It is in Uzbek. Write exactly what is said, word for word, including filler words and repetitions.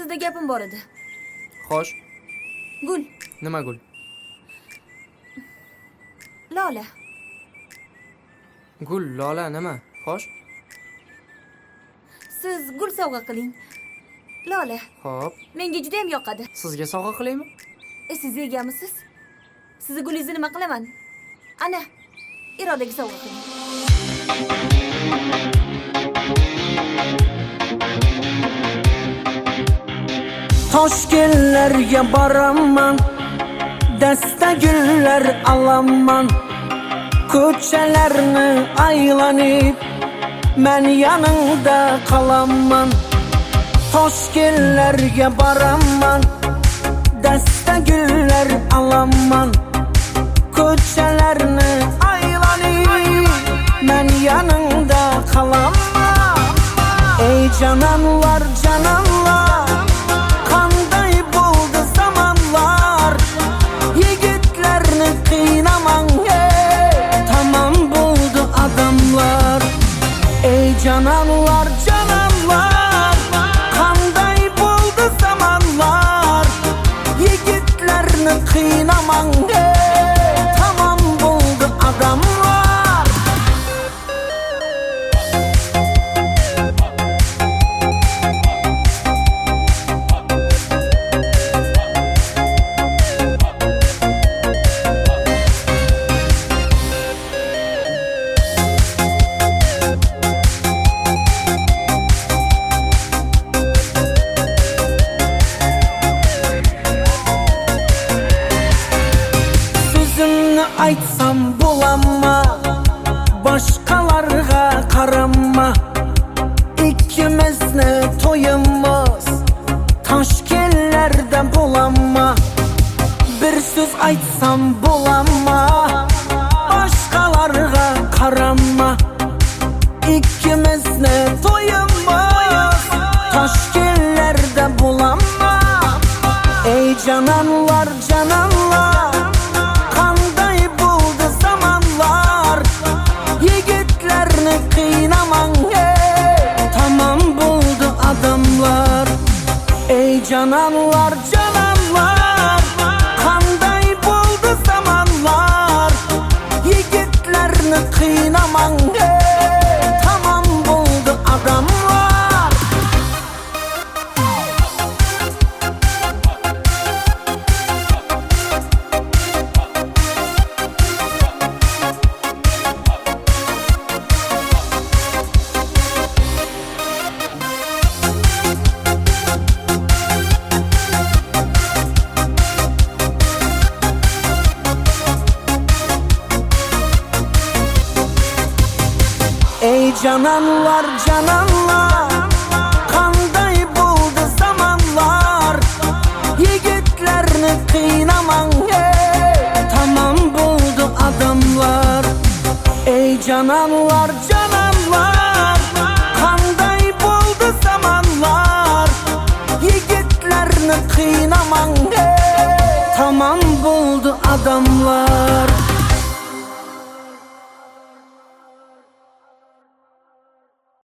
sizda gapim bor edi. Xo'sh. Gul. Nima gul? Lola. Gul, Lola nima? Xo'sh. Siz gul sovg'a qiling. Lola. Xo'p. Menga juda ham yoqadi. Sizga sovg'a qilaymi? E siz egamisiz? Sizni gulingizni nima qilaman? Ana, Irodaga sovg'a qiling. Toshkentlarga boraman, dasta gullar olaman, ko'chalarni aylanib men yaningda qolaman. Toshkentlarga boraman, dasta gullar olaman, ko'chalarni aylanib men yaningda qolaman. Ey cananlar, cananlar, qanday bo'ldi zamonlar, yigitlarni qiynaman, tamam bo'ldi odamlar. Ey cananlar, cananlar, qanday bo'ldi zamonlar, yigitlarni qiynaman, tamam bo'ldi odamlar. Aytsam bulamma, boshqalarga qaramma, ikkimizni to'yimiz Toshkentlarda bulamma. Bir so'z aytsam bulamma, boshqalarga qaramma, ikkimizni to'yimiz Toshkentlarda bulamma. Ey cananlar, cananlar, qiynaman, tamam bo'ldi odamlar. Ey cananlar, cananlar, qanday bo'ldi zamonlar, yigitlarni qiynaman, tamam bo'ldi odamlar. Ey cananlar, cananlar, qanday bo'ldi zamonlar, yigitlarni qiynaman, tamam bo'ldi odamlar. Ey cananlar,